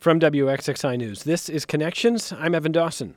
From WXXI News, this is Connections. I'm Evan Dawson.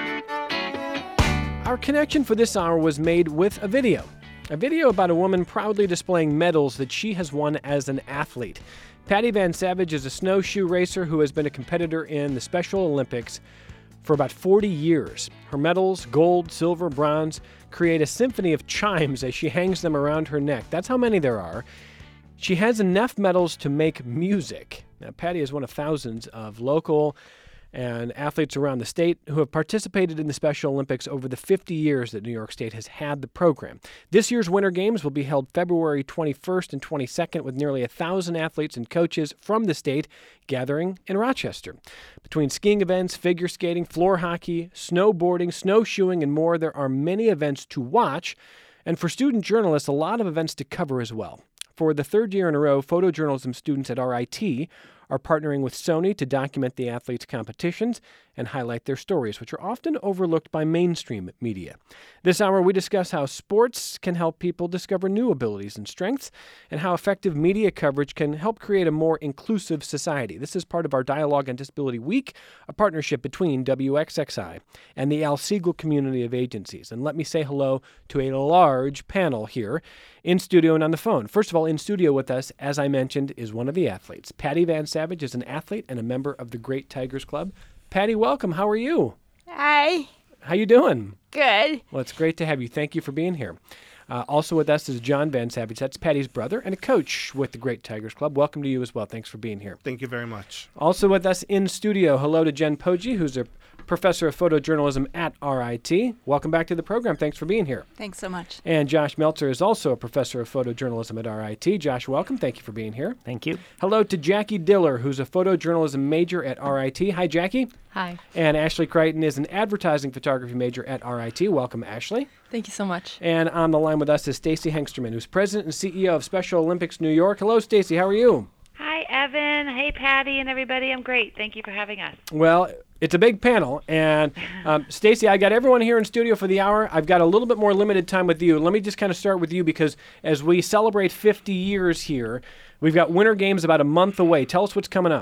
Our connection for this hour was made with a video about a woman proudly displaying medals that she has won as an athlete. Patty Van Savage is a snowshoe racer who has been a competitor in the Special Olympics for about 40 years. Her medals, gold, silver, bronze, create a symphony of chimes as she hangs them around her neck. That's how many there are. She has enough medals to make music. Now, Patty is one of thousands of local and athletes around the state who have participated in the Special Olympics over the 50 years that New York State has had the program. This year's Winter Games will be held February 21st and 22nd with nearly 1,000 athletes and coaches from the state gathering in Rochester. Between skiing events, figure skating, floor hockey, snowboarding, snowshoeing, and more, there are many events to watch, and for student journalists, a lot of events to cover as well. For the third year in a row, photojournalism students at RIT are partnering with Sony to document the athletes' competitions and highlight their stories, which are often overlooked by mainstream media. This hour, we discuss how sports can help people discover new abilities and strengths, and how effective media coverage can help create a more inclusive society. This is part of our Dialogue on Disability Week, a partnership between WXXI and the Al Siegel community of agencies. And let me say hello to a large panel here in studio and on the phone. First of all, in studio with us, as I mentioned, is one of the athletes. Patty Van Savage is an athlete and a member of the Great Tigers Club. Patty, welcome. How are you? Hi. How you doing? Good. Well, it's great to have you. Thank you for being here. Also with us is John Van Savage. That's Patty's brother and a coach with the Great Tigers Club. Welcome to you as well. Thanks for being here. Thank you very much. Also with us in studio, hello to Jen Poggi, who's a professor of photojournalism at RIT. Welcome back to the program. Thanks for being here. Thanks so much. And Josh Meltzer is also a professor of photojournalism at RIT. Josh, welcome. Thank you for being here. Thank you. Hello to Jackie Diller, who's a photojournalism major at RIT. Hi, Jackie. Hi. And Ashley Crichton is an advertising photography major at RIT. Welcome, Ashley. Thank you so much. And on the line with us is Stacy Hengsterman, who's president and CEO of Special Olympics New York. Hello, Stacy. How are you? Hi, Evan. Hey, Patty and everybody. I'm great. Thank you for having us. Well, it's a big panel. And Stacy, I got everyone here in studio for the hour. I've got a little bit more limited time with you. Let me just kind of start with you because as we celebrate 50 years here, we've got Winter Games about a month away. Tell us what's coming up.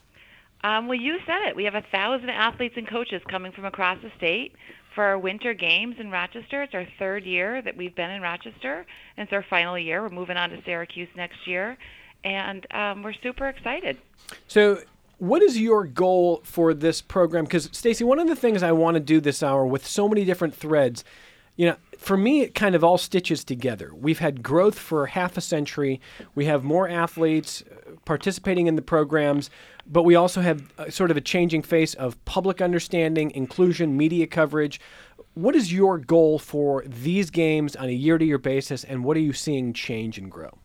Well, you said it. We have 1,000 athletes and coaches coming from across the state for our Winter Games in Rochester. It's our third year that we've been in Rochester, and it's our final year. We're moving on to Syracuse next year, and we're super excited. So what is your goal for this program? Because, Stacy, one of the things I want to do this hour with so many different threads, you know, for me, it kind of all stitches together. We've had growth for half a century. We have more athletes participating in the programs, but we also have sort of a changing face of public understanding, inclusion, media coverage. What is your goal for these games on a year-to-year basis, and what are you seeing change and grow?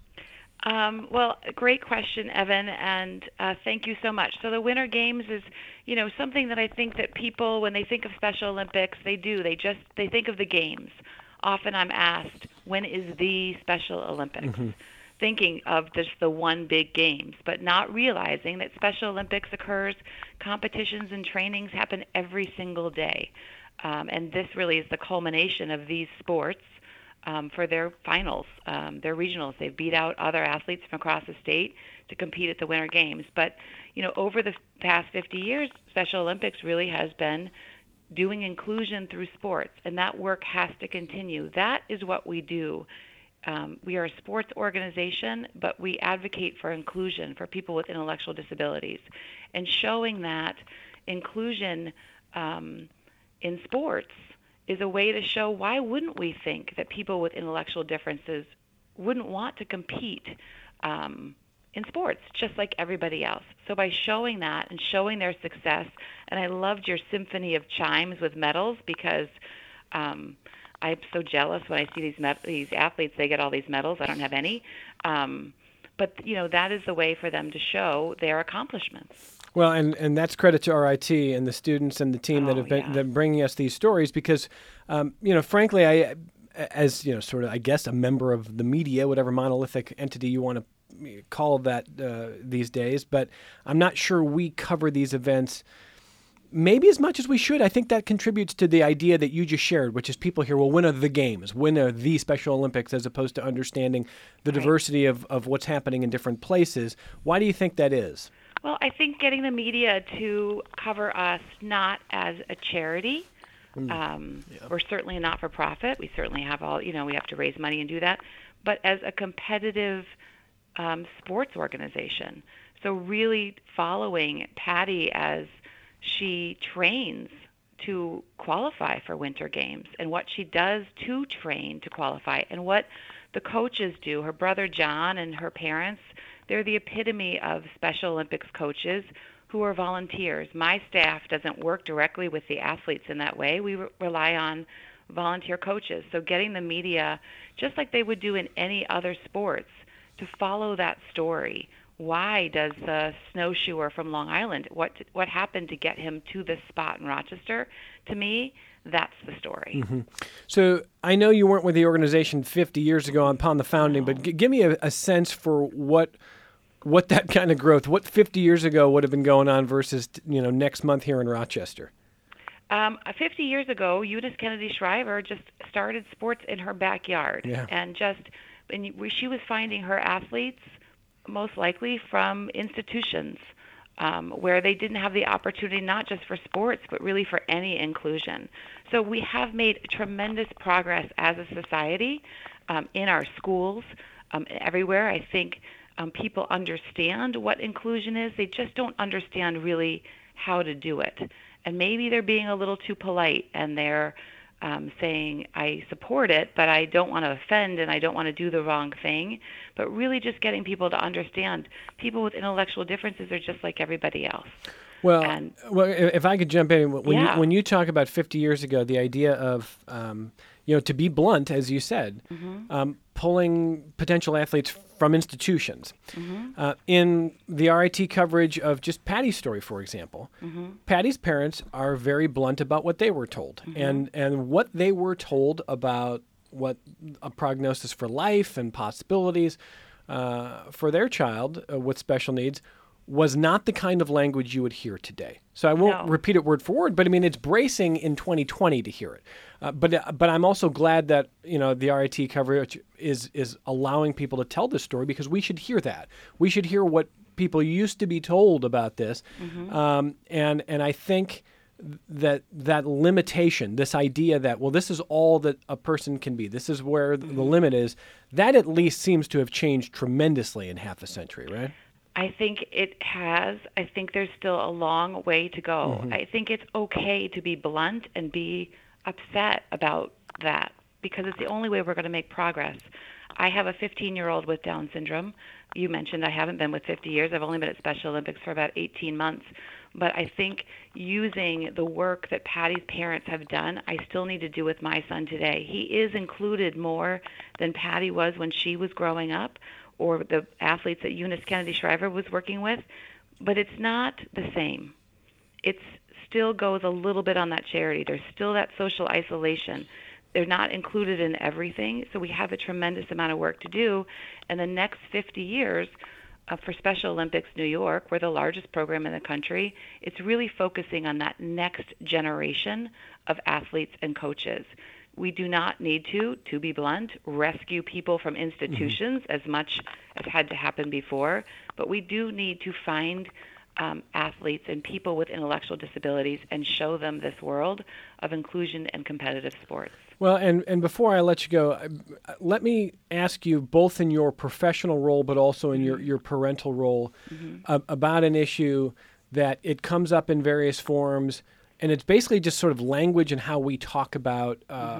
Well, great question, Evan, and thank you so much. So the Winter Games is, you know, something that I think that people, when they think of Special Olympics, they think of the games. Often I'm asked, when is the Special Olympics? Mm-hmm. Thinking of just the one big games, but not realizing that Special Olympics occurs, competitions and trainings happen every single day. And this really is the culmination of these sports for their finals, their regionals. They've beat out other athletes from across the state to compete at the Winter Games. But, you know, over the past 50 years, Special Olympics really has been doing inclusion through sports, and that work has to continue. That is what we do. We are a sports organization, but we advocate for inclusion for people with intellectual disabilities. And showing that inclusion in sports is a way to show why wouldn't we think that people with intellectual differences wouldn't want to compete in sports just like everybody else. So by showing that and showing their success, and I loved your symphony of chimes with medals because I'm so jealous when I see these athletes, they get all these medals. I don't have any. But, you know, that is the way for them to show their accomplishments. Well, and that's credit to RIT and the students and the team that have been bringing us these stories because, you know, frankly, I, as, you know, sort of, I guess, a member of the media, whatever monolithic entity you want to call that these days, but I'm not sure we cover these events maybe as much as we should. I think that contributes to the idea that you just shared, which is people hear, well, when are the games? When are the Special Olympics, as opposed to understanding the diversity of what's happening in different places. Why do you think that is? Well, I think getting the media to cover us not as a charity, we're certainly not for profit. We certainly have we have to raise money and do that, but as a competitive sports organization. So really following Patty as she trains to qualify for Winter Games and what she does to train to qualify and what the coaches do. Her brother John and her parents, they're the epitome of Special Olympics coaches who are volunteers. My staff doesn't work directly with the athletes in that way. We rely on volunteer coaches. So getting the media, just like they would do in any other sports, to follow that story. Why does the snowshoer from Long Island, what happened to get him to this spot in Rochester? To me, that's the story. Mm-hmm. So I know you weren't with the organization 50 years ago upon the founding, but give me a sense for what that kind of growth, what 50 years ago would have been going on versus next month here in Rochester. 50 years ago, Eunice Kennedy Shriver just started sports in her backyard, and she was finding her athletes most likely from institutions where they didn't have the opportunity not just for sports, but really for any inclusion. So we have made tremendous progress as a society in our schools, everywhere. I think people understand what inclusion is. They just don't understand really how to do it. And maybe they're being a little too polite and they're saying, I support it, but I don't want to offend and I don't want to do the wrong thing. But really just getting people to understand people with intellectual differences are just like everybody else. Well, if I could jump in, when you talk about 50 years ago, the idea of, to be blunt, as you said, pulling potential athletes from institutions. In the RIT coverage of just Patty's story, for example, Patty's parents are very blunt about what they were told. And what they were told about what a prognosis for life and possibilities for their child with special needs was not the kind of language you would hear today. So I won't repeat it word for word, but I mean, it's bracing in 2020 to hear it. But I'm also glad that, the RIT coverage is allowing people to tell this story because we should hear that. We should hear what people used to be told about this. And I think that limitation, this idea that, well, this is all that a person can be, this is where the limit is, that at least seems to have changed tremendously in half a century, right? I think it has. I think there's still a long way to go. I think it's okay to be blunt and be upset about that because it's the only way we're going to make progress. I have a 15-year-old with Down syndrome. You mentioned I haven't been with 50 years. I've only been at Special Olympics for about 18 months. But I think using the work that Patty's parents have done, I still need to do with my son today. He is included more than Patty was when she was growing up, or the athletes that Eunice Kennedy Shriver was working with, but it's not the same. It still goes a little bit on that charity. There's still that social isolation. They're not included in everything, so we have a tremendous amount of work to do. And the next 50 years for Special Olympics New York, we're the largest program in the country, it's really focusing on that next generation of athletes and coaches. We do not need to be blunt, rescue people from institutions as much as had to happen before, but we do need to find athletes and people with intellectual disabilities and show them this world of inclusion and competitive sports. Well, and before I let you go, let me ask you, both in your professional role but also in your parental role, about an issue that it comes up in various forms. And it's basically just sort of language and how we talk about,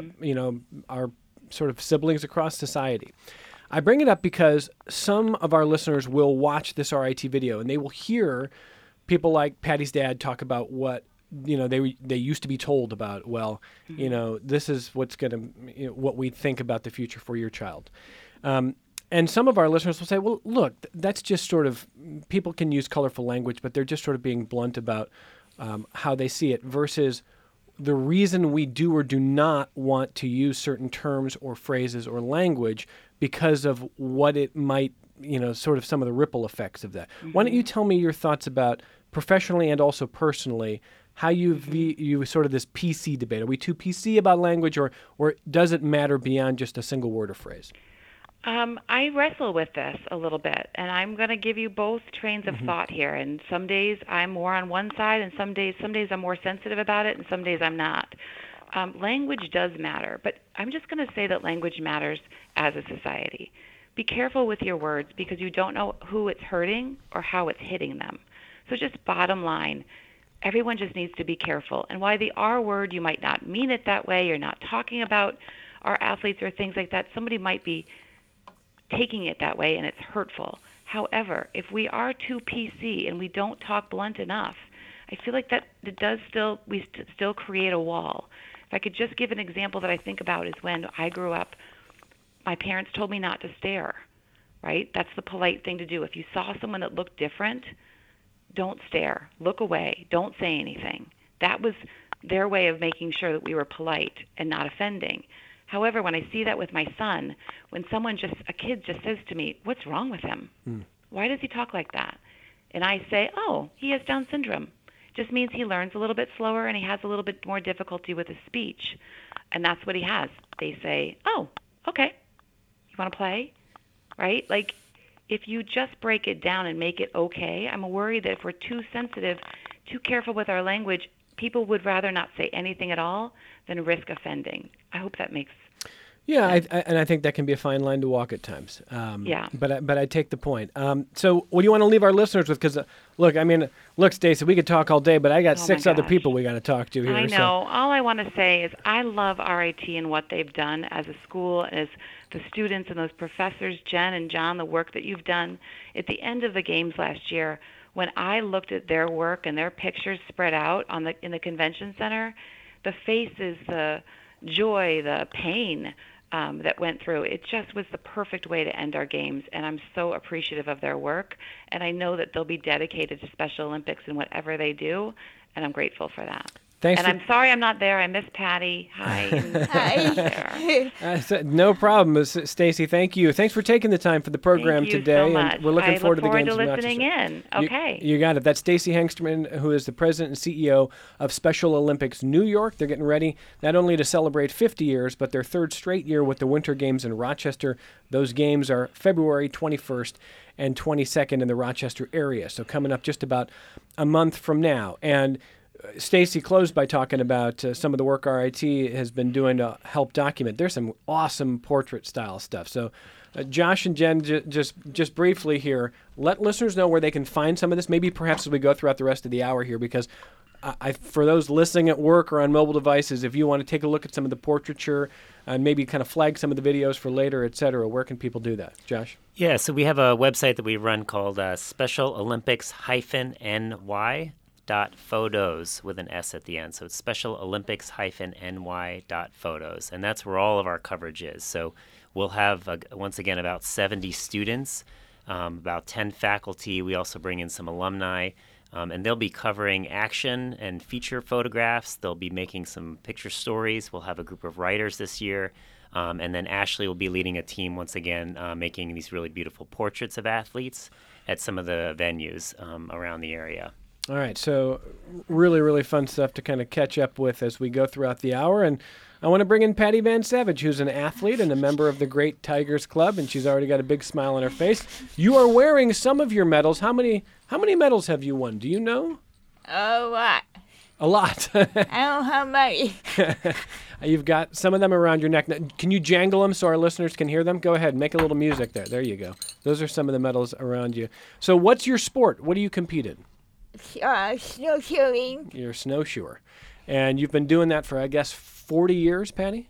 our sort of siblings across society. I bring it up because some of our listeners will watch this RIT video and they will hear people like Patty's dad talk about what, they used to be told about. Well, this is what's going to, what we think about the future for your child. And some of our listeners will say, well, look, that's just sort of, people can use colorful language, but they're just sort of being blunt about how they see it, versus the reason we do or do not want to use certain terms or phrases or language because of what it might, sort of some of the ripple effects of that. Why don't you tell me your thoughts about, professionally and also personally, how you view sort of this PC debate? Are we too PC about language, or does it matter beyond just a single word or phrase? I wrestle with this a little bit, and I'm going to give you both trains of thought here. And some days I'm more on one side, and some days I'm more sensitive about it, and some days I'm not. Language does matter, but I'm just going to say that language matters as a society. Be careful with your words because you don't know who it's hurting or how it's hitting them. So just bottom line, everyone just needs to be careful. And why the R word, you might not mean it that way. You're not talking about our athletes or things like that. Somebody might be taking it that way and it's hurtful. However, if we are too PC and we don't talk blunt enough, I feel like that it does we still create a wall. If I could just give an example that I think about is when I grew up, my parents told me not to stare, right? That's the polite thing to do. If you saw someone that looked different, don't stare, look away, don't say anything. That was their way of making sure that we were polite and not offending. However, when I see that with my son, when a kid just says to me, "What's wrong with him? Why does he talk like that?" And I say, "Oh, he has Down syndrome." Just means he learns a little bit slower and he has a little bit more difficulty with his speech. And that's what he has. They say, "Oh, okay. You want to play?" Right? Like, if you just break it down and make it okay, I'm worried that if we're too sensitive, too careful with our language, people would rather not say anything at all than risk offending. I hope that makes Yeah, and I think that can be a fine line to walk at times. Yeah. But I take the point. So what do you want to leave our listeners with? Because, look, Stacey, we could talk all day, but I got 6 other people we got to talk to here. I know. So. All I want to say is I love RIT and what they've done as a school, as the students and those professors, Jen and John, the work that you've done. At the end of the games last year, when I looked at their work and their pictures spread out in the convention center, the faces, the joy, the pain that went through, it just was the perfect way to end our games, and I'm so appreciative of their work, and I know that they'll be dedicated to Special Olympics in whatever they do, and I'm grateful for that. I'm sorry I'm not there. I miss Patty. Hi. Hi. No problem, Stacey. Thank you. Thanks for taking the time for the program today. So much. And we're looking forward to the games. I look forward to listening in. Okay. You got it. That's Stacey Hengsterman, who is the president and CEO of Special Olympics New York. They're getting ready not only to celebrate 50 years, but their 3rd straight year with the Winter Games in Rochester. Those games are February 21st and 22nd in the Rochester area. So coming up just about a month from now. And Stacey closed by talking about some of the work RIT has been doing to help document. There's some awesome portrait-style stuff. So, Josh and Jen, just briefly here, let listeners know where they can find some of this, maybe perhaps as we go throughout the rest of the hour here, because for those listening at work or on mobile devices, if you want to take a look at some of the portraiture and maybe kind of flag some of the videos for later, et cetera, where can people do that? Josh? Yeah, so we have a website that we run called Special Olympics-NY. .photos with an S at the end. So it's Special Olympics-NY.photos. And that's where all of our coverage is. So we'll have, once again, about 70 students, about 10 faculty. We also bring in some alumni. And they'll be covering action and feature photographs. They'll be making some picture stories. We'll have a group of writers this year. And then Ashley will be leading a team, once again, making these really beautiful portraits of athletes at some of the venues around the area. All right, so really, really fun stuff to kind of catch up with as we go throughout the hour. And I want to bring in Patty Van Savage, who's an athlete and a member of the Great Tigers Club, and she's already got a big smile on her face. You are wearing some of your medals. How many medals have you won? Do you know? A lot. A lot. I don't have many. You've got some of them around your neck. Now, can you jangle them so our listeners can hear them? Go ahead, make a little music there. There you go. Those are some of the medals around you. So what's your sport? What do you compete in? Snowshoeing. You're a snowshoer. And you've been doing that for, I guess, 40 years, Patty?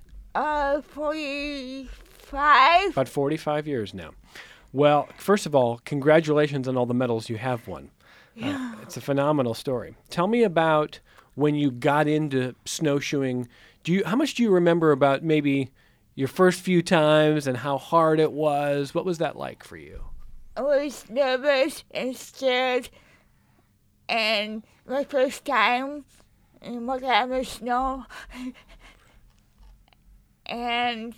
45. About 45 years now. Well, first of all, congratulations on all the medals you have won. Yeah. It's a phenomenal story. Tell me about when you got into snowshoeing. How much do you remember about maybe your first few times and how hard it was? What was that like for you? I was nervous and scared. And my first time in Montana snow, and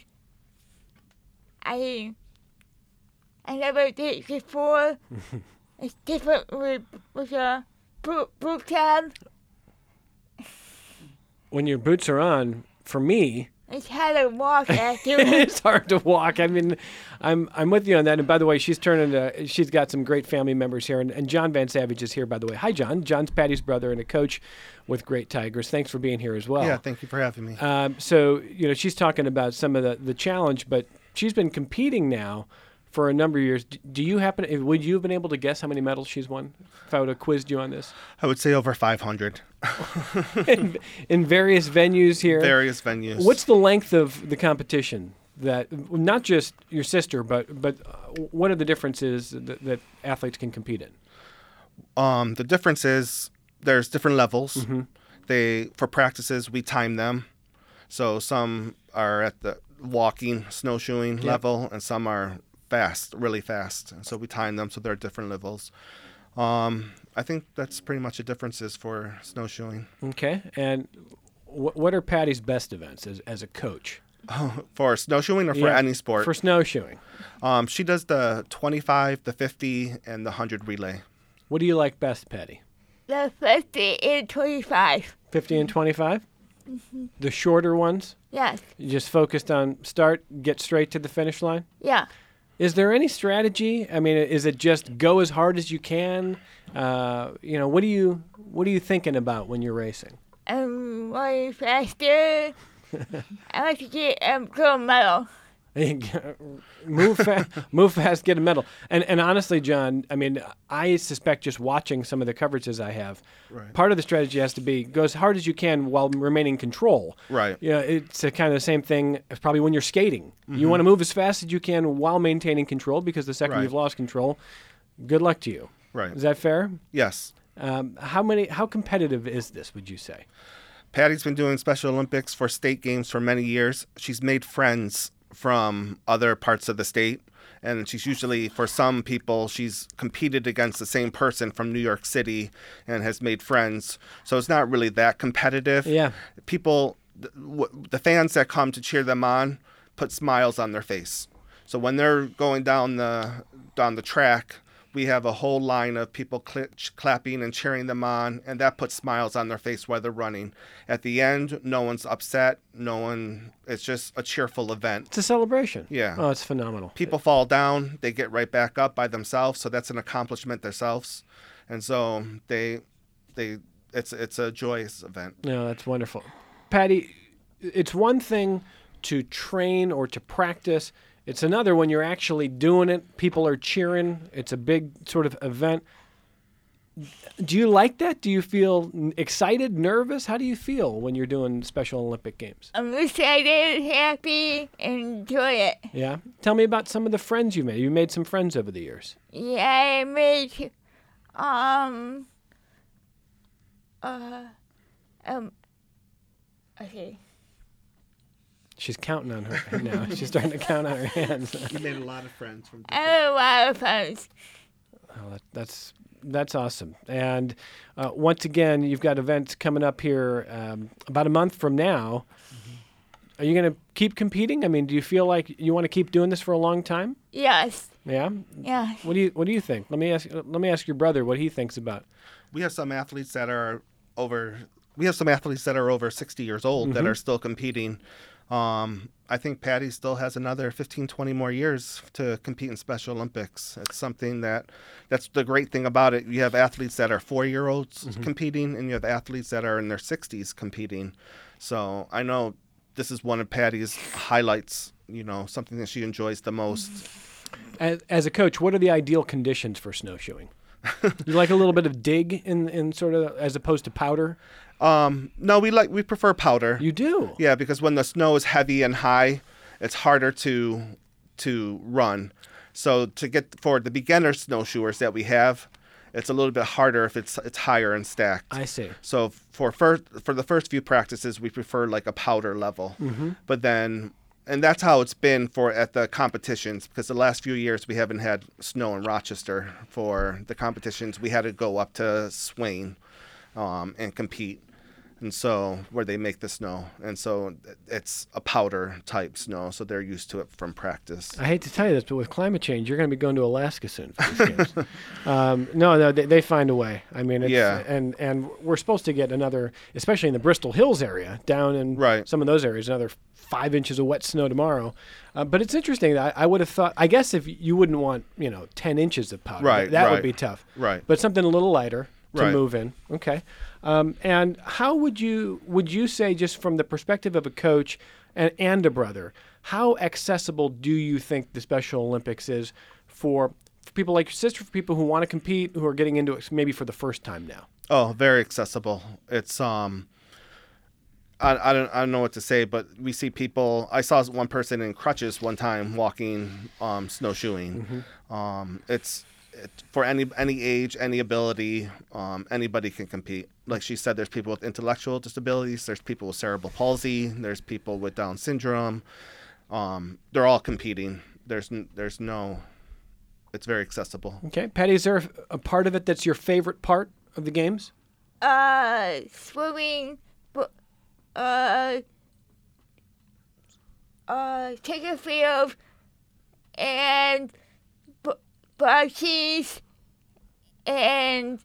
I never did it before. It's different with a boot tab. When your boots are on, for me, It's hard to walk after. It's hard to walk. I mean, I'm with you on that. And by the way, she's got some great family members here. And John Van Savage is here, by the way. Hi, John. John's Patty's brother and a coach with Great Tigers. Thanks for being here as well. Yeah, thank you for having me. So, she's talking about some of the challenge, but she's been competing now for a number of years. Would you have been able to guess how many medals she's won if I would have quizzed you on this? I would say over 500. in various venues here? Various venues. What's the length of the competition? That not just your sister, but what are the differences that athletes can compete in? The difference is there's different levels. Mm-hmm. For practices, we time them. So some are at the walking, snowshoeing level, and some are fast, really fast. And so we time them so there are different levels. I think that's pretty much the differences for snowshoeing. Okay. And what are Patty's best events as a coach? For snowshoeing or for any sport? For snowshoeing. She does the 25, the 50, and the 100 relay. What do you like best, Patty? The 50 and 25. 50 and 25? Mm-hmm. The shorter ones? Yes. You just focused on start, get straight to the finish line? Yeah. Is there any strategy? I mean, is it just go as hard as you can? What are you thinking about when you're racing? I'm running faster. I like to get a gold medal. Move fast, get a medal. And honestly, John, I mean, I suspect just watching some of the coverages I have, part of the strategy has to be go as hard as you can while remaining in control. Right. It's a kind of the same thing as probably when you're skating. Mm-hmm. You want to move as fast as you can while maintaining control, because the second you've lost control, good luck to you. Right. Is that fair? Yes. How competitive is this, would you say? Patty's been doing Special Olympics for state games for many years. She's made friends from other parts of the state, and she's usually, for some people, she's competed against the same person from New York City and has made friends. So it's not really that competitive. Yeah. People, the fans that come to cheer them on, put smiles on their face. So when they're going down the track, we have a whole line of people clapping and cheering them on, and that puts smiles on their face while they're running. At the end, no one's upset. It's just a cheerful event. It's a celebration. Yeah. Oh, it's phenomenal. People fall down, they get right back up by themselves, so that's an accomplishment themselves. And so it's a joyous event. No, that's wonderful. Patty, it's one thing to train or to practice. It's another when you're actually doing it. People are cheering. It's a big sort of event. Do you like that? Do you feel excited, nervous? How do you feel when you're doing Special Olympic Games? I'm excited, happy, and enjoy it. Yeah? Tell me about some of the friends you made. You made some friends over the years. Yeah, I made, okay. She's counting on her now. She's starting to count on her hands. You made a lot of friends from I have a lot of friends. Oh, that's awesome. And once again, you've got events coming up here about a month from now. Mm-hmm. Are you going to keep competing? I mean, do you feel like you want to keep doing this for a long time? Yes. Yeah. Yeah. What do you think? Let me ask your brother what he thinks about. We have some athletes that are over 60 years old that are still competing. I think Patty still has another 15, 20 more years to compete in Special Olympics. It's something that's the great thing about it. You have athletes that are 4-year-olds competing, and you have athletes that are in their 60s competing. So I know this is one of Patty's highlights, something that she enjoys the most. As a coach, what are the ideal conditions for snowshoeing? You like a little bit of dig in sort of as opposed to powder? No, we prefer powder. You do? Yeah, because when the snow is heavy and high, it's harder to run. So for the beginner snowshoers that we have, it's a little bit harder if it's higher and stacked. I see. So for the first few practices, we prefer like a powder level. Mm-hmm. But then, and that's how it's been at the competitions, because the last few years we haven't had snow in Rochester for the competitions. We had to go up to Swain and compete. and so where they make the snow, and so it's a powder type snow, so they're used to it from practice. I hate to tell you this, but with climate change, you're going to be going to Alaska soon for these games. No, they find a way. I mean, it's, Yeah. and we're supposed to get another, especially in the Bristol Hills area, down in Right. some of those areas, another 5 inches of wet snow tomorrow. But it's interesting. I would have thought, I guess if you wouldn't want, 10 inches of powder, Right, that would right. be tough. Right. But something a little lighter to Right. move in. Okay. And how would you say, just from the perspective of a coach and a brother, how accessible do you think the Special Olympics is for people like your sister, for people who want to compete, who are getting into it maybe for the first time now? Oh, very accessible. It's I don't know what to say, but we see people. I saw one person in crutches one time walking, snowshoeing. It's for any age, any ability, anybody can compete. Like she said, there's people with intellectual disabilities, there's people with cerebral palsy, there's people with Down syndrome. They're all competing. There's no. It's very accessible. Okay, Patty, is there a part of it that's your favorite part of the games? Swimming, ticket field, and bocce, and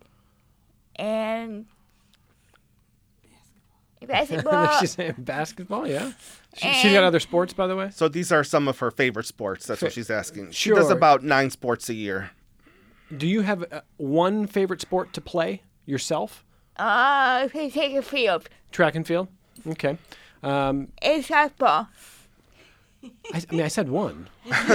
basketball. She's saying basketball, yeah. She's got other sports, by the way? So these are some of her favorite sports. That's what she's asking. She Sure. does about 9 sports a year. Do you have one favorite sport to play yourself? Ticket field. Track and field? Okay. It's softball. I said one.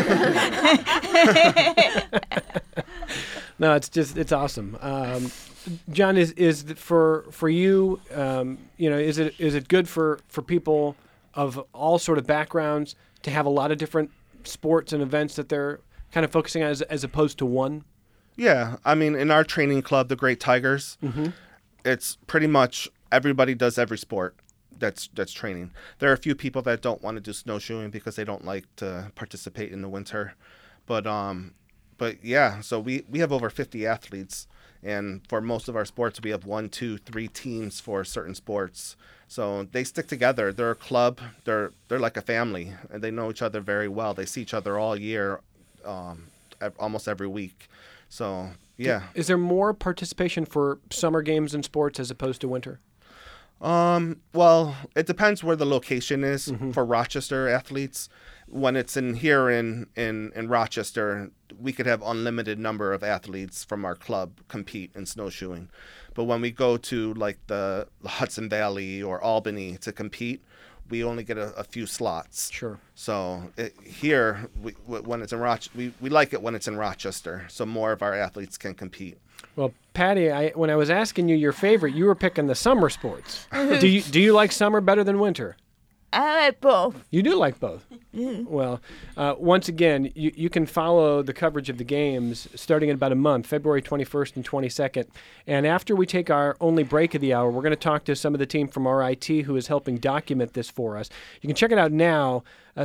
No, it's awesome. John, is for you, is it good for people of all sort of backgrounds to have a lot of different sports and events that they're kind of focusing on as opposed to one? Yeah, I mean, in our training club, the Great Tigers, it's pretty much everybody does every sport that's training. There are a few people that don't want to do snowshoeing because they don't like to participate in the winter, but yeah, so we have over 50 athletes, and for most of our sports, we have 1, 2, 3 teams for certain sports. So they stick together. They're a club. They're like a family, and they know each other very well. They see each other all year, almost every week. So yeah. Is there more participation for summer games and sports as opposed to winter? Well, it depends where the location is for Rochester athletes. When it's in Rochester, we could have unlimited number of athletes from our club compete in snowshoeing. But when we go to like the Hudson Valley or Albany to compete, we only get a few slots. Sure. So here, when it's in Rochester, we like it when it's in Rochester, so more of our athletes can compete. Well, Patty, when I was asking you your favorite, you were picking the summer sports. Do you like summer better than winter? I like both. You do like both. Well, once again, you can follow the coverage of the games starting in about a month, February 21st and 22nd. And after we take our only break of the hour, we're going to talk to some of the team from RIT who is helping document this for us. You can check it out now,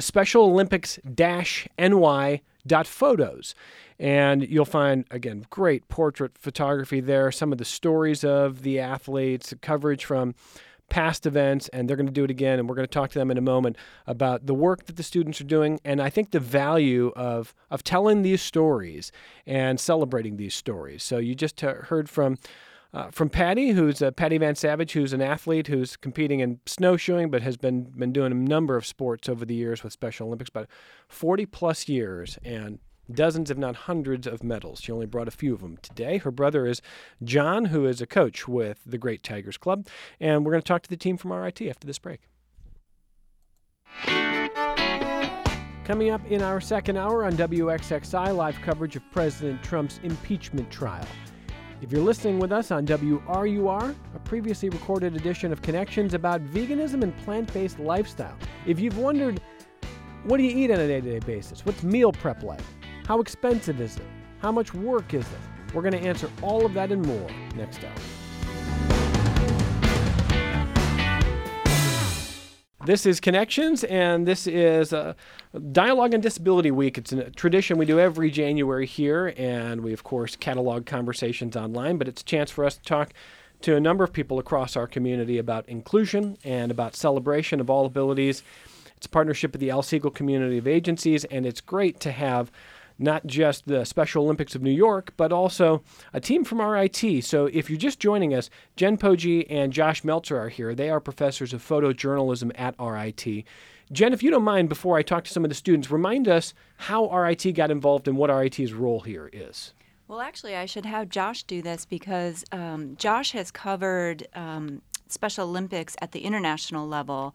specialolympics-ny.photos. And you'll find, again, great portrait photography there, some of the stories of the athletes, coverage from past events, and they're going to do it again, and we're going to talk to them in a moment about the work that the students are doing, and I think the value of telling these stories and celebrating these stories. So you just heard from Patty, who's Patty Van Savage, who's an athlete who's competing in snowshoeing, but has been doing a number of sports over the years with Special Olympics, about 40-plus years, and dozens, if not hundreds, of medals. She only brought a few of them today. Her brother is John, who is a coach with the Great Tigers Club. And we're going to talk to the team from RIT after this break. Coming up in our second hour on WXXI, live coverage of President Trump's impeachment trial. If you're listening with us on WRUR, a previously recorded edition of Connections about veganism and plant-based lifestyle. If you've wondered, what do you eat on a day-to-day basis? What's meal prep like? How expensive is it? How much work is it? We're going to answer all of that and more next hour. This is Connections, and this is Dialogue on Disability Week. It's a tradition we do every January here, and we, of course, catalog conversations online, but it's a chance for us to talk to a number of people across our community about inclusion and about celebration of all abilities. It's a partnership with the Al Siegel Community of Agencies, and it's great to have not just the Special Olympics of New York, but also a team from RIT. So if you're just joining us, Jen Poggi and Josh Meltzer are here. They are professors of photojournalism at RIT. Jen, if you don't mind, before I talk to some of the students, remind us how RIT got involved and what RIT's role here is. Well, actually, I should have Josh do this because Josh has covered Special Olympics at the international level.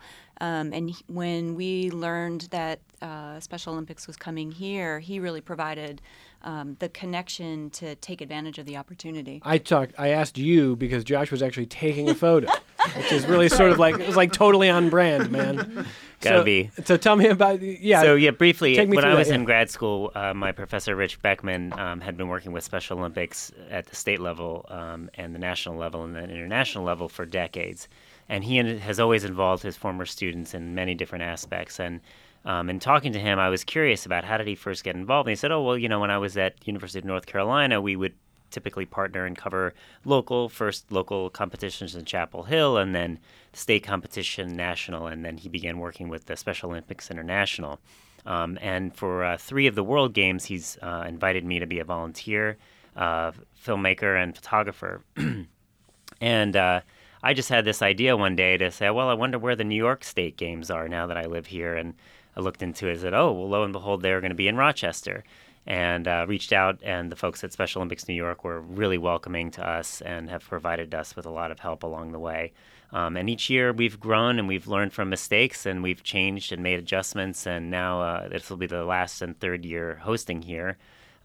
When we learned that Special Olympics was coming here, he really provided the connection to take advantage of the opportunity. I asked you because Josh was actually taking a photo, which is really sort of like, it was like totally on brand, man. Gotta be. So tell me about, briefly, when I was in grad school, my professor, Rich Beckman, had been working with Special Olympics at the state level and the national level and then international level for decades. And he has always involved his former students in many different aspects. And in talking to him, I was curious about how did he first get involved. And he said, when I was at University of North Carolina, we would typically partner and cover local competitions in Chapel Hill, and then state competition, national, and then he began working with the Special Olympics International. And for 3 of the World Games, he's invited me to be a volunteer, filmmaker, and photographer. And I just had this idea one day to say, well, I wonder where the New York State Games are now that I live here. And I looked into it and said, lo and behold, they're going to be in Rochester. And reached out, and the folks at Special Olympics New York were really welcoming to us and have provided us with a lot of help along the way. And each year we've grown and we've learned from mistakes and we've changed and made adjustments. And now this will be the last and third year hosting here.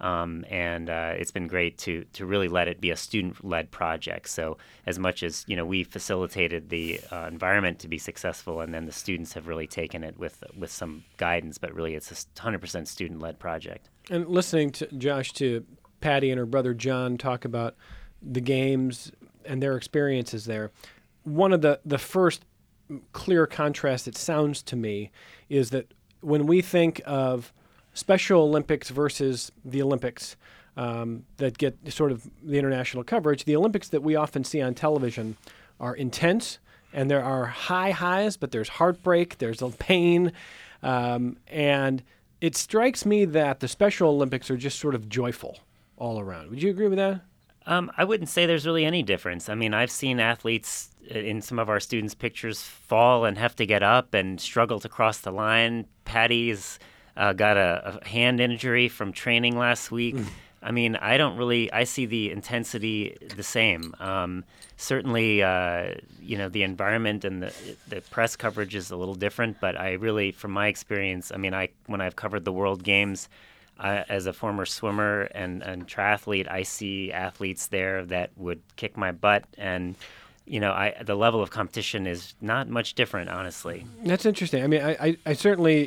And it's been great to really let it be a student-led project. So as much as, we facilitated the environment to be successful, and then the students have really taken it with some guidance, but really it's a 100% student-led project. And listening to Josh, to Patty and her brother John talk about the games and their experiences there, one of the first clear contrast, it sounds to me, is that when we think of Special Olympics versus the Olympics that get sort of the international coverage, the Olympics that we often see on television are intense, and there are high highs, but there's heartbreak, there's pain, and it strikes me that the Special Olympics are just sort of joyful all around. Would you agree with that? I wouldn't say there's really any difference. I mean, I've seen athletes in some of our students' pictures fall and have to get up and struggle to cross the line. Patty's got a hand injury from training last week. I mean, I see the intensity the same. Certainly, the environment and the press coverage is a little different, but I really, from my experience, when I've covered the World Games, as a former swimmer and triathlete, I see athletes there that would kick my butt, and the level of competition is not much different, honestly. That's interesting. I mean, I certainly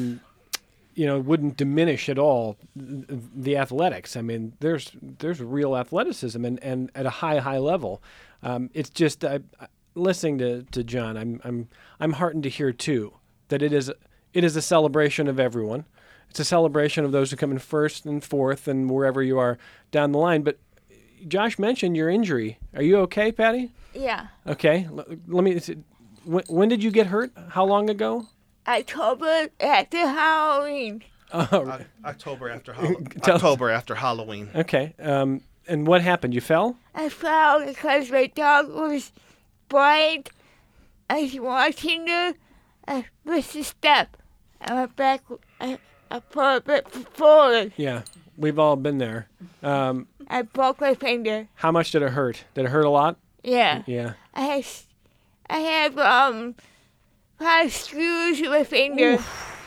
wouldn't diminish at all the athletics. I mean, there's real athleticism and at a high level. It's just listening to John, I'm heartened to hear too that it is a celebration of everyone. It's a celebration of those who come in first and fourth and wherever you are down the line. But Josh mentioned your injury. Are you okay, Patty? Yeah. Okay. Let me. When did you get hurt? How long ago? October after Halloween. October after Halloween. Okay. And what happened? You fell? I fell because my dog was blind. I was watching her. I missed a step. I went back. I put a bit forward. Yeah, we've all been there. I broke my finger. How much did it hurt? Did it hurt a lot? Yeah. Yeah. I have 5 screws in my finger.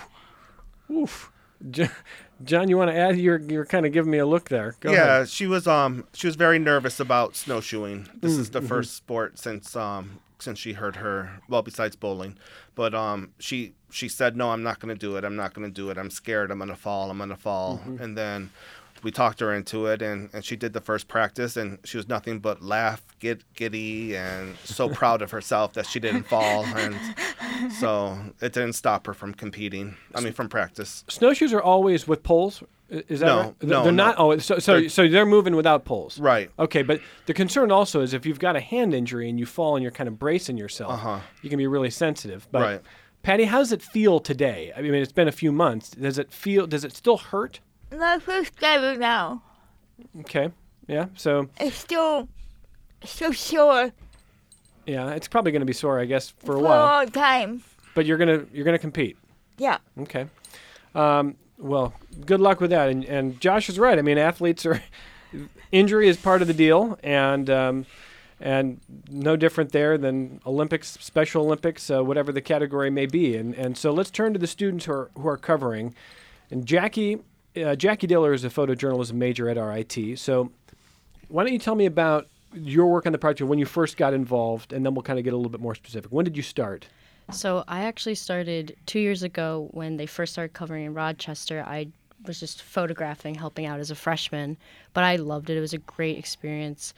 Oof. John, you want to add? You're kind of giving me a look there. Go ahead. Yeah, she was very nervous about snowshoeing. This is the first sport since she hurt her. Well, besides bowling, but she said, no, I'm not going to do it. I'm not going to do it. I'm scared. I'm going to fall. And then we talked her into it, and she did the first practice, and she was nothing but laugh, giddy, and so proud of herself that she didn't fall. And so it didn't stop her from competing. From practice. Snowshoes are always with poles? Is that right? No, they're not. Oh, so they're moving without poles. Right. Okay, but the concern also is if you've got a hand injury and you fall and you're kind of bracing yourself, you can be really sensitive. But Right. Patty, how does it feel today? I mean, it's been a few months. Does it still hurt? My first ever now. Okay. Yeah. So It's still sore yeah, it's probably going to be sore, I guess, for a for a while. long time. But you're gonna compete. Yeah. Okay. Well, good luck with that. And Josh is right. I mean, athletes are injury is part of the deal, and no different there than Olympics, Special Olympics, whatever the category may be. And so let's turn to the students who are covering. And Jackie Diller is a photojournalism major at RIT. So why don't you tell me about your work on the project when you first got involved, and then we'll kind of get a little bit more specific. When did you start? So I actually started 2 years ago when they first started covering in Rochester. I was just photographing, helping out as a freshman, but I loved it. It was a great experience.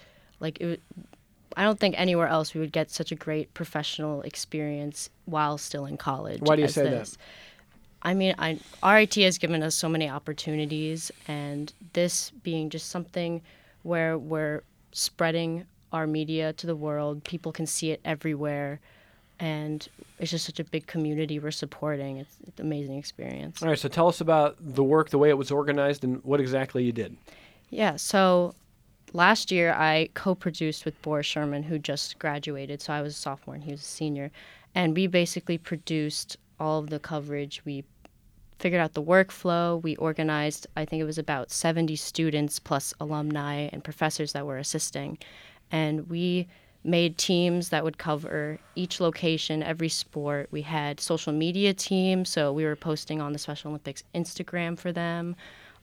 I don't think anywhere else we would get such a great professional experience while still in college. Why do you say that? I mean, RIT has given us so many opportunities, and this being just something where we're spreading our media to the world, people can see it everywhere, and it's just such a big community we're supporting. It's an amazing experience. All right, so tell us about the work, the way it was organized, and what exactly you did. Yeah, so last year I co-produced with Boris Sherman, who just graduated, so I was a sophomore and he was a senior, and we basically produced all of the coverage. We figured out the workflow. We organized, I think it was about 70 students plus alumni and professors that were assisting. And we made teams that would cover each location, every sport. We had social media teams, so we were posting on the Special Olympics Instagram for them.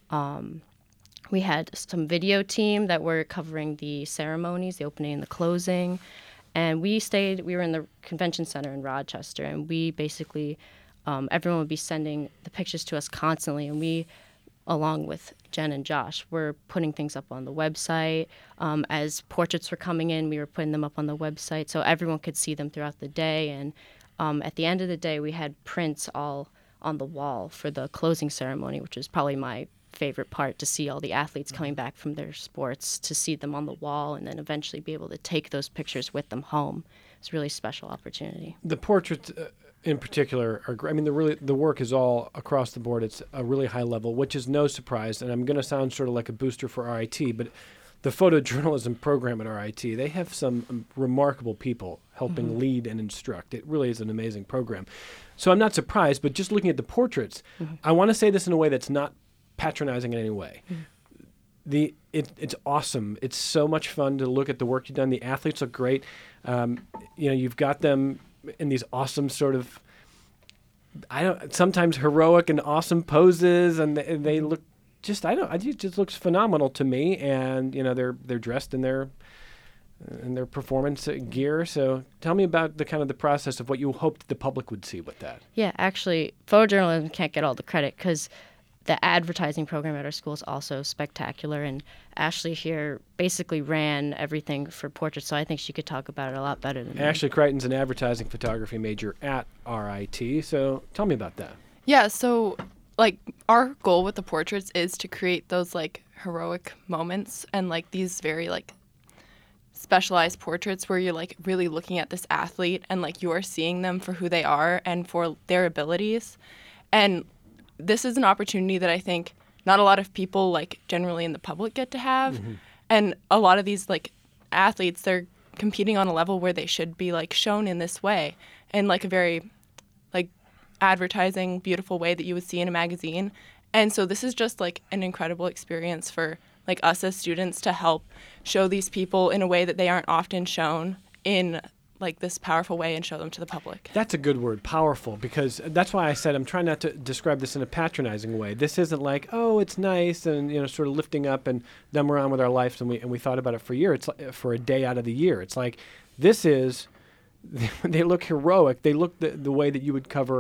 We had some video team that were covering the ceremonies, the opening and the closing. And we were in the convention center in Rochester, and we basically everyone would be sending the pictures to us constantly, and we, along with Jen and Josh, were putting things up on the website. As portraits were coming in, we were putting them up on the website so everyone could see them throughout the day. And at the end of the day, we had prints all on the wall for the closing ceremony, which was probably my favorite part, to see all the athletes coming back from their sports, to see them on the wall, and then eventually be able to take those pictures with them home. It's a really special opportunity. The portraits in particular are great. I mean, the work is all across the board. It's a really high level, which is no surprise. And I'm going to sound sort of like a booster for RIT, but the photojournalism program at RIT, they have some remarkable people helping lead and instruct. It really is an amazing program. So I'm not surprised, but just looking at the portraits, I want to say this in a way that's not patronizing in any way. It's awesome. It's so much fun to look at the work you've done. The athletes look great. You've got them in these awesome sort of, sometimes heroic and awesome poses, and they look it just looks phenomenal to me. And they're dressed in their performance gear. So tell me about the kind of the process of what you hoped the public would see with that. Yeah, actually, photojournalism can't get all the credit because the advertising program at our school is also spectacular, and Ashley here basically ran everything for portraits, so I think she could talk about it a lot better than me. Ashley Crichton's an advertising photography major at RIT, so tell me about that. Yeah, so our goal with the portraits is to create those heroic moments and these very specialized portraits where you're really looking at this athlete and you're seeing them for who they are and for their abilities. And this is an opportunity that I think not a lot of people generally in the public get to have. And a lot of these athletes, they're competing on a level where they should be shown in this way, in a very advertising, beautiful way that you would see in a magazine. And so this is just an incredible experience for us as students to help show these people in a way that they aren't often shown in this powerful way and show them to the public. That's a good word, powerful, because that's why I said I'm trying not to describe this in a patronizing way. This isn't it's nice and sort of lifting up and then we're on with our lives and we thought about it for a year. It's for a day out of the year. It's this is, they look heroic. They look the way that you would cover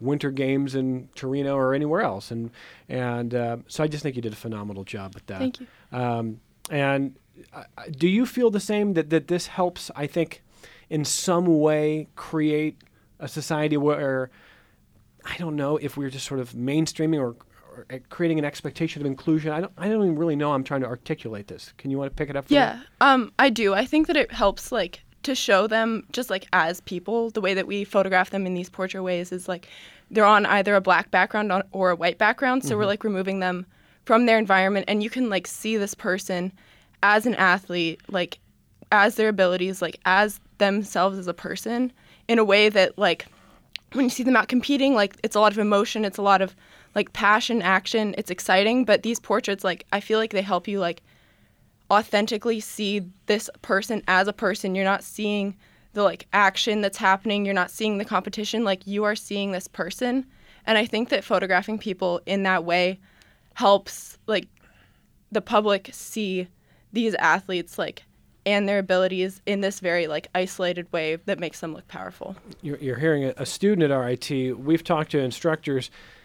Winter Games in Torino or anywhere else. And so I just think you did a phenomenal job with that. Thank you. And do you feel the same, that this helps, I think, in some way create a society where, I don't know if we're just sort of mainstreaming or creating an expectation of inclusion? I don't even really know. I'm trying to articulate this. Can you want to pick it up for me? Yeah, I do. I think that it helps, like, to show them just, like, as people. The way that we photograph them in these portrait ways is, like, they're on either a black background or a white background. So we're, like, removing them from their environment. And you can, like, see this person as an athlete, like, as their abilities, like, as themselves as a person in a way that, like, when you see them out competing, like, it's a lot of emotion. It's a lot of, like, passion, action. It's exciting. But these portraits, like, I feel like they help you, like, authentically see this person as a person. You're not seeing the, like, action that's happening. You're not seeing the competition. Like, you are seeing this person. And I think that photographing people in that way helps, like, the public see these athletes, like, and their abilities in this very, like, isolated way that makes them look powerful. You're hearing a student at RIT. We've talked to instructors,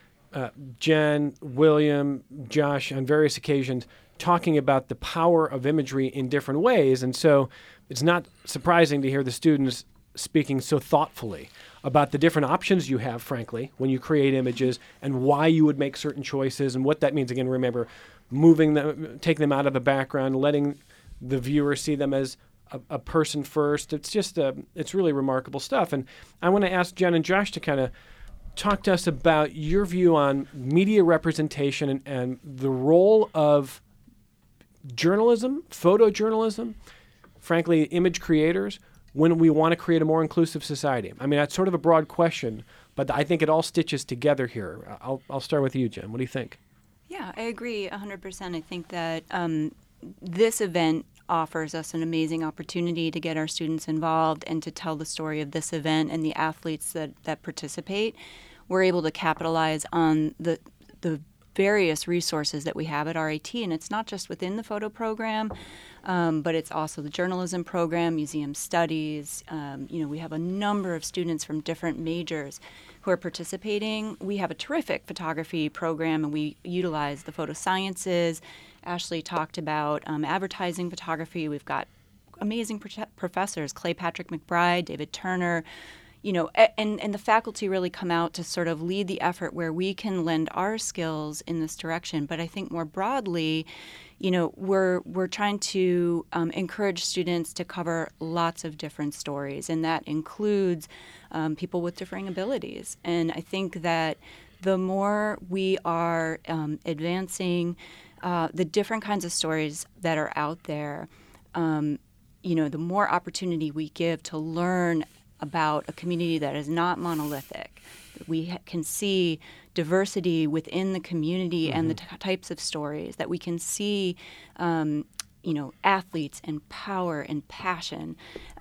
Jen, William, Josh, on various occasions, talking about the power of imagery in different ways. And so it's not surprising to hear the students speaking so thoughtfully about the different options you have, frankly, when you create images, and why you would make certain choices and what that means. Again, remember, moving them, taking them out of the background, letting the viewer see them as a person first. It's just, it's really remarkable stuff. And I want to ask Jen and Josh to kind of talk to us about your view on media representation and the role of journalism, photojournalism, frankly, image creators, when we want to create a more inclusive society. I mean, that's sort of a broad question, but I think it all stitches together here. I'll start with you, Jen. What do you think? Yeah, I agree 100%. I think that this event offers us an amazing opportunity to get our students involved and to tell the story of this event and the athletes that participate. We're able to capitalize on the various resources that we have at RIT, and it's not just within the photo program, but it's also the journalism program, museum studies. We have a number of students from different majors who are participating. We have a terrific photography program, and we utilize the photo sciences. Ashley talked about advertising photography. We've got amazing professors, Clay Patrick McBride, David Turner, and the faculty really come out to sort of lead the effort where we can lend our skills in this direction. But I think more broadly, we're trying to encourage students to cover lots of different stories, and that includes people with differing abilities. And I think that the more we are advancing the different kinds of stories that are out there, the more opportunity we give to learn about a community that is not monolithic. We can see diversity within the community and the types of stories, that we can see, athletes and power and passion.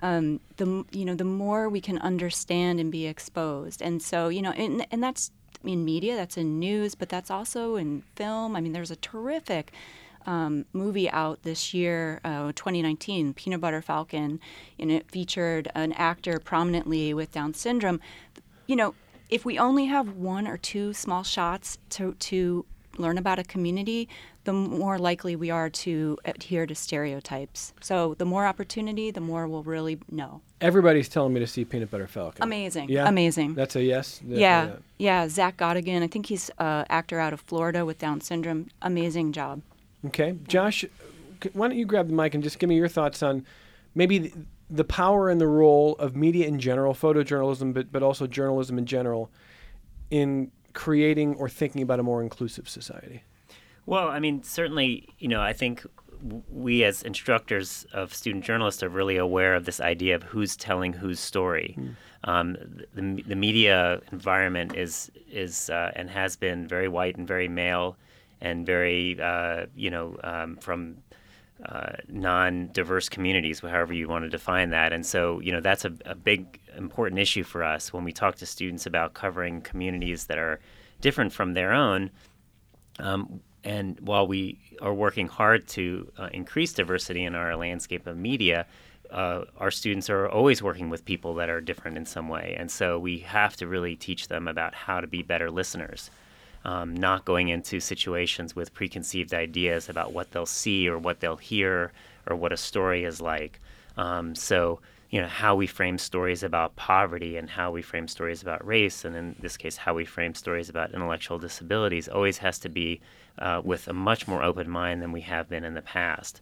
The more we can understand and be exposed. And so, and that's in media, that's in news, but that's also in film. I mean, there's a terrific movie out this year, 2019, Peanut Butter Falcon, and it featured an actor prominently with Down syndrome. If we only have one or two small shots to learn about a community, the more likely we are to adhere to stereotypes. So the more opportunity, the more we'll really know. Everybody's telling me to see Peanut Butter Falcon. Amazing. Yeah? Amazing. That's a yes? Yeah. Zach Gottingen. I think he's an actor out of Florida with Down syndrome. Amazing job. Okay. Josh, why don't you grab the mic and just give me your thoughts on maybe the power and the role of media in general, photojournalism, but also journalism in general, in creating or thinking about a more inclusive society? Well, I mean, certainly, I think we as instructors of student journalists are really aware of this idea of who's telling whose story. The media environment is and has been very white and very male, and very, from non-diverse communities, however you want to define that. And so, that's a big, important issue for us when we talk to students about covering communities that are different from their own. And while we are working hard to increase diversity in our landscape of media, our students are always working with people that are different in some way. And so we have to really teach them about how to be better listeners, not going into situations with preconceived ideas about what they'll see or what they'll hear or what a story is like. So, how we frame stories about poverty and how we frame stories about race, and in this case, how we frame stories about intellectual disabilities, always has to be with a much more open mind than we have been in the past.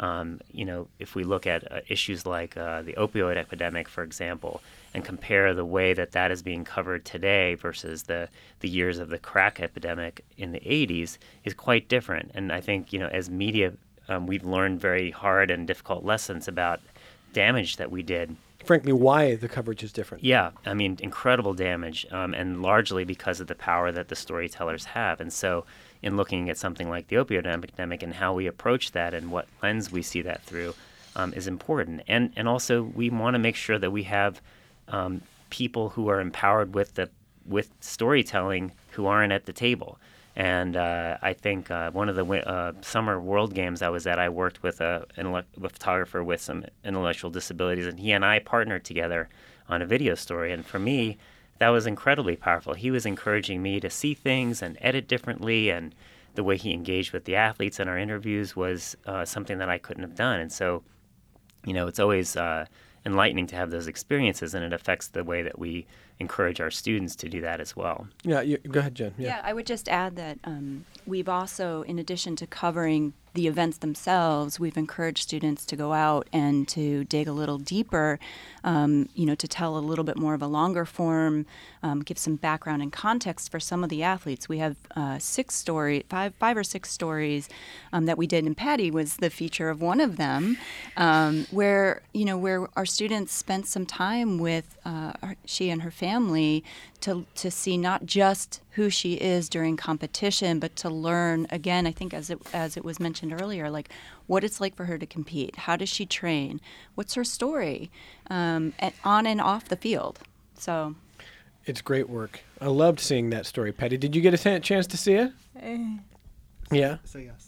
If we look at issues like the opioid epidemic, for example, and compare the way that is being covered today versus the years of the crack epidemic in the 80s is quite different. And I think, as media, we've learned very hard and difficult lessons about damage that we did. Frankly, why the coverage is different. Yeah, I mean, incredible damage, and largely because of the power that the storytellers have. And so in looking at something like the opioid epidemic and how we approach that and what lens we see that through is important. And also we want to make sure that we have people who are empowered with storytelling who aren't at the table. And I think one of the summer World Games I was at, I worked with a photographer with some intellectual disabilities, and he and I partnered together on a video story. And for me, that was incredibly powerful. He was encouraging me to see things and edit differently, and the way he engaged with the athletes in our interviews was something that I couldn't have done. And so, it's always enlightening to have those experiences, and it affects the way that we encourage our students to do that as well. Yeah, go ahead, Jen. Yeah, I would just add that we've also, in addition to covering the events themselves, we've encouraged students to go out and to dig a little deeper, to tell a little bit more of a longer form, give some background and context for some of the athletes. We have five or six stories that we did, and Patty was the feature of one of them, where our students spent some time with she and her family to see not just who she is during competition, but to learn, again, I think as it was mentioned earlier, like what it's like for her to compete. How does she train? What's her story on and off the field? So it's great work. I loved seeing that story, Patty. Did you get a chance to see it? Yeah? So yes.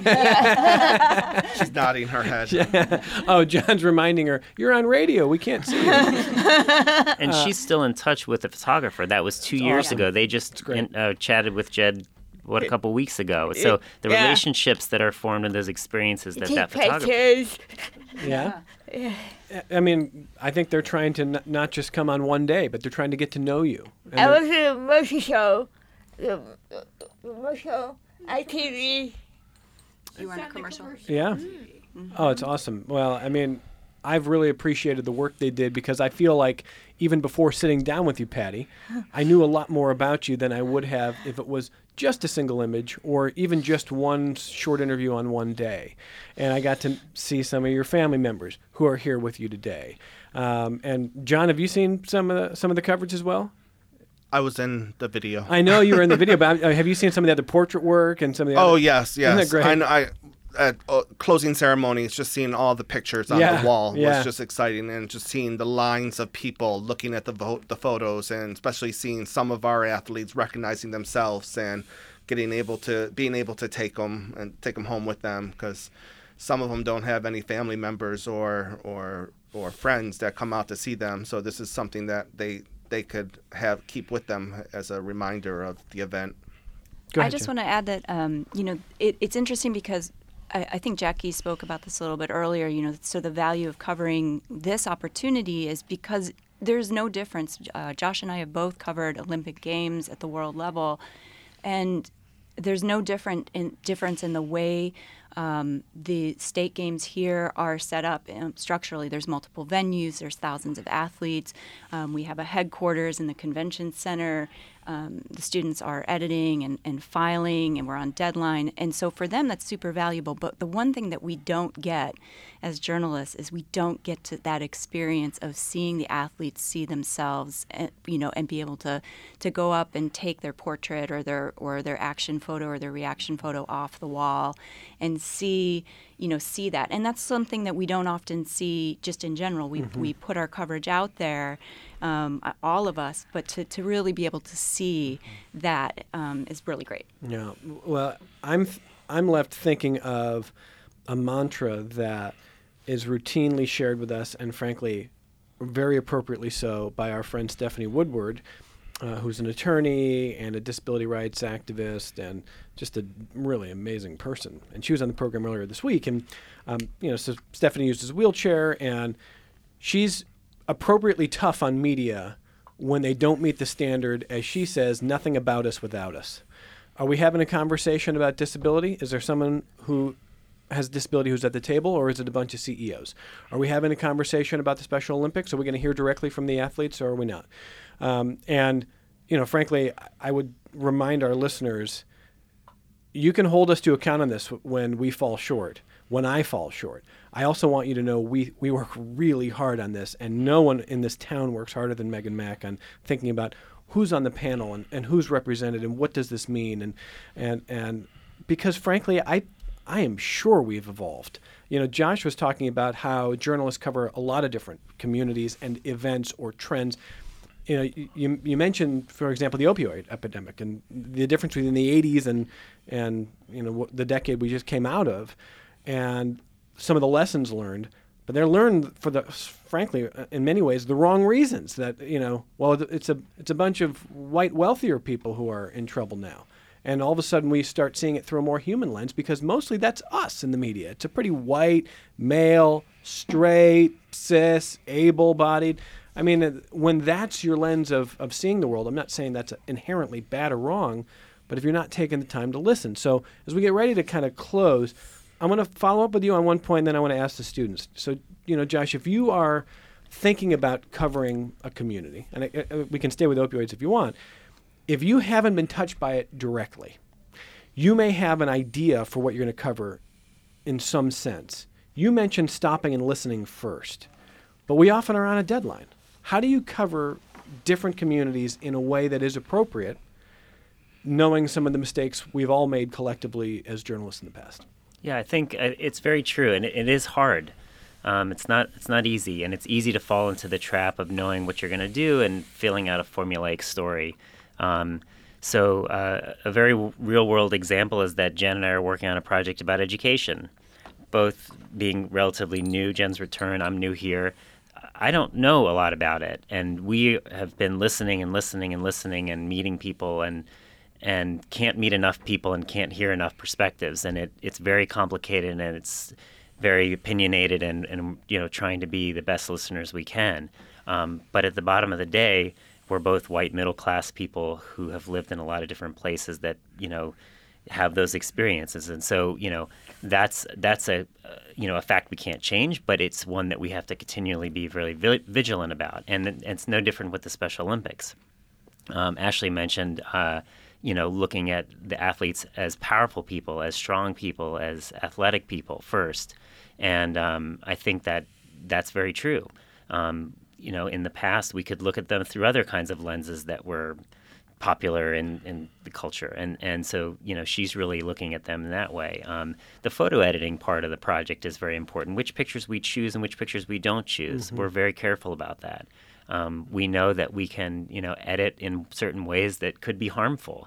She's nodding her head. Yeah. Oh, John's reminding her, you're on radio. We can't see you. And she's still in touch with the photographer. That was 2 years ago. They just chatted with Jed, a couple weeks ago. So the relationships that are formed in those experiences that photographer... Yeah? I mean, I think they're trying to not just come on one day, but they're trying to get to know you. I was in a Mercy show. The commercial. ITV. You were in a commercial? Yeah. Oh, it's awesome. Well, I mean, I've really appreciated the work they did, because I feel like even before sitting down with you, Patty, I knew a lot more about you than I would have if it was just a single image or even just one short interview on one day. And I got to see some of your family members who are here with you today. And John, have you seen some of the coverage as well? I was in the video. I know you were in the video, but have you seen some of the other portrait work and some of the other... Oh, yes. Isn't that great? I at closing ceremonies, just seeing all the pictures on the wall was just exciting, and just seeing the lines of people looking at the photos, and especially seeing some of our athletes recognizing themselves and being able to take them home with them, because some of them don't have any family members or friends that come out to see them. So this is something that they could keep with them as a reminder of the event. I just want to add that, it's interesting because I think Jackie spoke about this a little bit earlier, so the value of covering this opportunity is because there's no difference. Josh and I have both covered Olympic Games at the world level, and there's no difference in the way the state games here are set up structurally. There's multiple venues. There's thousands of athletes. We have a headquarters in the convention center. The students are editing and filing, and we're on deadline. And so for them, that's super valuable. But the one thing that we don't get as journalists is we don't get to that experience of seeing the athletes see themselves, and be able to go up and take their portrait or their action photo or their reaction photo off the wall and see that. And that's something that we don't often see just in general. We put our coverage out there, all of us, but to really be able to see that is really great. Yeah. Well, I'm left thinking of a mantra that is routinely shared with us, and frankly, very appropriately so, by our friend Stephanie Woodward, who's an attorney and a disability rights activist and just a really amazing person. And she was on the program earlier this week. And, so Stephanie uses a wheelchair, and she's appropriately tough on media when they don't meet the standard, as she says, nothing about us without us. Are we having a conversation about disability? Is there someone who has a disability who's at the table, or is it a bunch of CEOs? Are we having a conversation about the Special Olympics? Are we going to hear directly from the athletes, or are we not? And, frankly, I would remind our listeners, you can hold us to account on this when we fall short, when I fall short. I also want you to know we work really hard on this, and no one in this town works harder than Megan Mack on thinking about who's on the panel and who's represented and what does this mean. And because, frankly, I am sure we've evolved. Josh was talking about how journalists cover a lot of different communities and events or trends. You mentioned, for example, the opioid epidemic and the difference between the 80s and the decade we just came out of, and some of the lessons learned. But they're learned frankly, in many ways, the wrong reasons. That it's a bunch of white wealthier people who are in trouble now. And all of a sudden we start seeing it through a more human lens, because mostly that's us in the media. It's a pretty white, male, straight, cis, able-bodied. I mean, when that's your lens of seeing the world, I'm not saying that's inherently bad or wrong, but if you're not taking the time to listen. So as we get ready to kind of close, I'm going to follow up with you on one point, and then I want to ask the students. So, Josh, if you are thinking about covering a community, and we can stay with opioids if you want, if you haven't been touched by it directly, you may have an idea for what you're going to cover in some sense. You mentioned stopping and listening first, but we often are on a deadline. How do you cover different communities in a way that is appropriate, knowing some of the mistakes we've all made collectively as journalists in the past? Yeah, I think it's very true, and it is hard. It's not easy, and it's easy to fall into the trap of knowing what you're going to do and filling out a formulaic story. So a very real-world example is that Jen and I are working on a project about education, both being relatively new. Jen's return, I'm new here. I don't know a lot about it, and we have been listening and meeting people and can't meet enough people and can't hear enough perspectives, and it's very complicated, and it's very opinionated, and trying to be the best listeners we can. But at the bottom of the day, we're both white middle-class people who have lived in a lot of different places that, have those experiences. And so, that's a fact we can't change, but it's one that we have to continually be very vigilant about. And it's no different with the Special Olympics. Ashley mentioned, looking at the athletes as powerful people, as strong people, as athletic people first. And I think that that's very true. In the past, we could look at them through other kinds of lenses that were popular in the culture. And so, she's really looking at them in that way. The photo editing part of the project is very important. Which pictures we choose and which pictures we don't choose. Mm-hmm. We're very careful about that. We know that we can, edit in certain ways that could be harmful.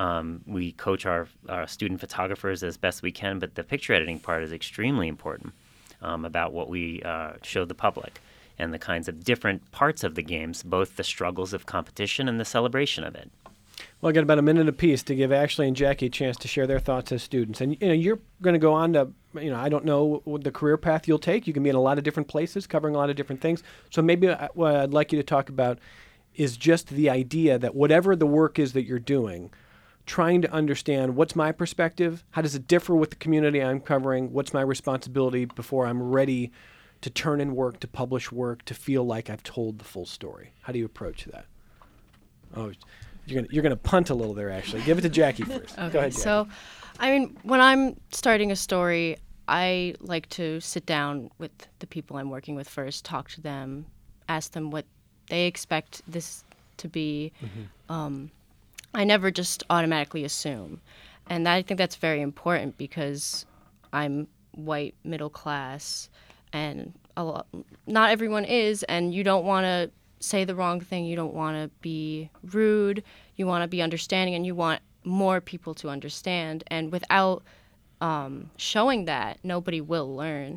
We coach our student photographers as best we can, but the picture editing part is extremely important about what we show the public and the kinds of different parts of the games, both the struggles of competition and the celebration of it. Well, I got about a minute apiece to give Ashley and Jackie a chance to share their thoughts as students. And, you're going to go on to, I don't know what the career path you'll take. You can be in a lot of different places, covering a lot of different things. So maybe what I'd like you to talk about is just the idea that whatever the work is that you're doing, trying to understand what's my perspective, how does it differ with the community I'm covering, what's my responsibility before I'm ready to turn in work, to publish work, to feel like I've told the full story. How do you approach that? Oh, you're gonna punt a little there, Ashley. Give it to Jackie first. Okay. Go ahead, Jackie. So, when I'm starting a story, I like to sit down with the people I'm working with first, talk to them, ask them what they expect this to be. Mm-hmm. I never just automatically assume. And I think that's very important because I'm white, middle class, and not everyone is, and you don't want to say the wrong thing. You don't want to be rude. You want to be understanding, and you want more people to understand. And without showing that, nobody will learn.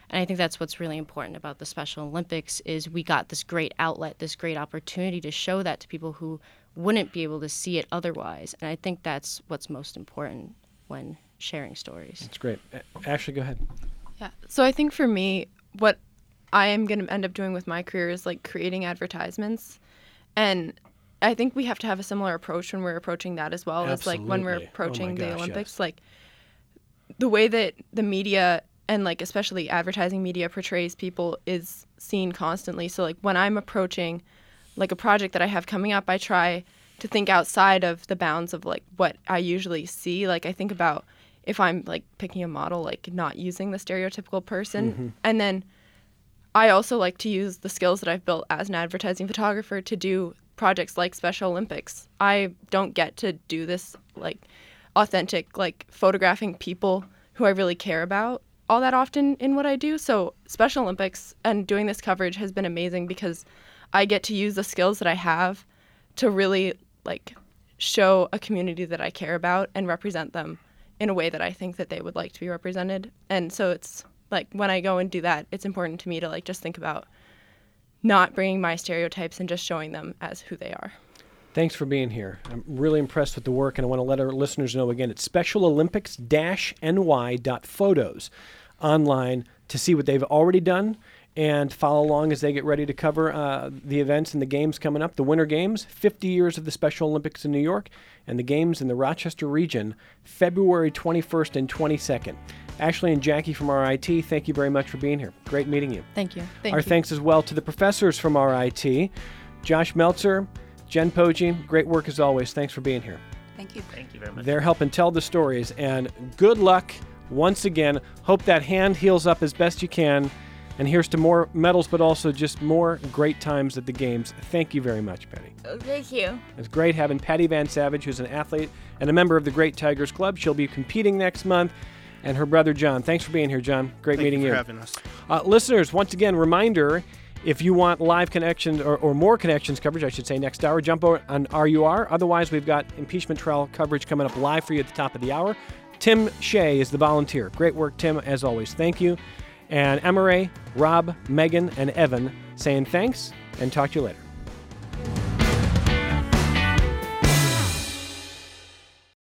And I think that's what's really important about the Special Olympics is we got this great outlet, this great opportunity to show that to people who wouldn't be able to see it otherwise. And I think that's what's most important when sharing stories. That's great. Ashley, go ahead. Yeah. So I think for me, what I am going to end up doing with my career is like creating advertisements. And I think we have to have a similar approach when we're approaching that as well. As like when we're approaching the Olympics, yes. like the way that the media and like especially advertising media portrays people is seen constantly. So like when I'm approaching like a project that I have coming up, I try to think outside of the bounds of like what I usually see. Like I think about if I'm like picking a model, like not using the stereotypical person. And then I also like to use the skills that I've built as an advertising photographer to do projects like Special Olympics. I don't get to do this like authentic, like photographing people who I really care about all that often in what I do. So Special Olympics and doing this coverage has been amazing because I get to use the skills that I have to really like show a community that I care about and represent them in a way that I think that they would like to be represented. And so it's like when I go and do that, it's important to me to like just think about not bringing my stereotypes and just showing them as who they are. Thanks for being here. I'm really impressed with the work, and I want to let our listeners know again, it's specialolympics-ny.photos online to see what they've already done and follow along as they get ready to cover the events and the games coming up. The Winter Games, 50 years of the Special Olympics in New York, and the games in the Rochester region, February 21st and 22nd. Ashley and Jackie from RIT, thank you very much for being here. Great meeting you. Thank you. Our thanks as well to the professors from RIT, Josh Meltzer, Jen Poggi. Great work as always. Thanks for being here. Thank you. Thank you very much. They're helping tell the stories, and good luck once again. Hope that hand heals up as best you can. And here's to more medals, but also just more great times at the games. Thank you very much, Patty. Oh, thank you. It's great having Patty Van Savage, who's an athlete and a member of the Great Tigers Club. She'll be competing next month. And her brother, John. Thanks for being here, John. Great meeting you. Thank you for having us. Listeners, once again, reminder, if you want live connections or more connections coverage, I should say, next hour, jump over on RUR. Otherwise, we've got impeachment trial coverage coming up live for you at the top of the hour. Tim Shea is the volunteer. Great work, Tim, as always. Thank you. And Emma Ray, Rob, Megan, and Evan saying thanks and talk to you later.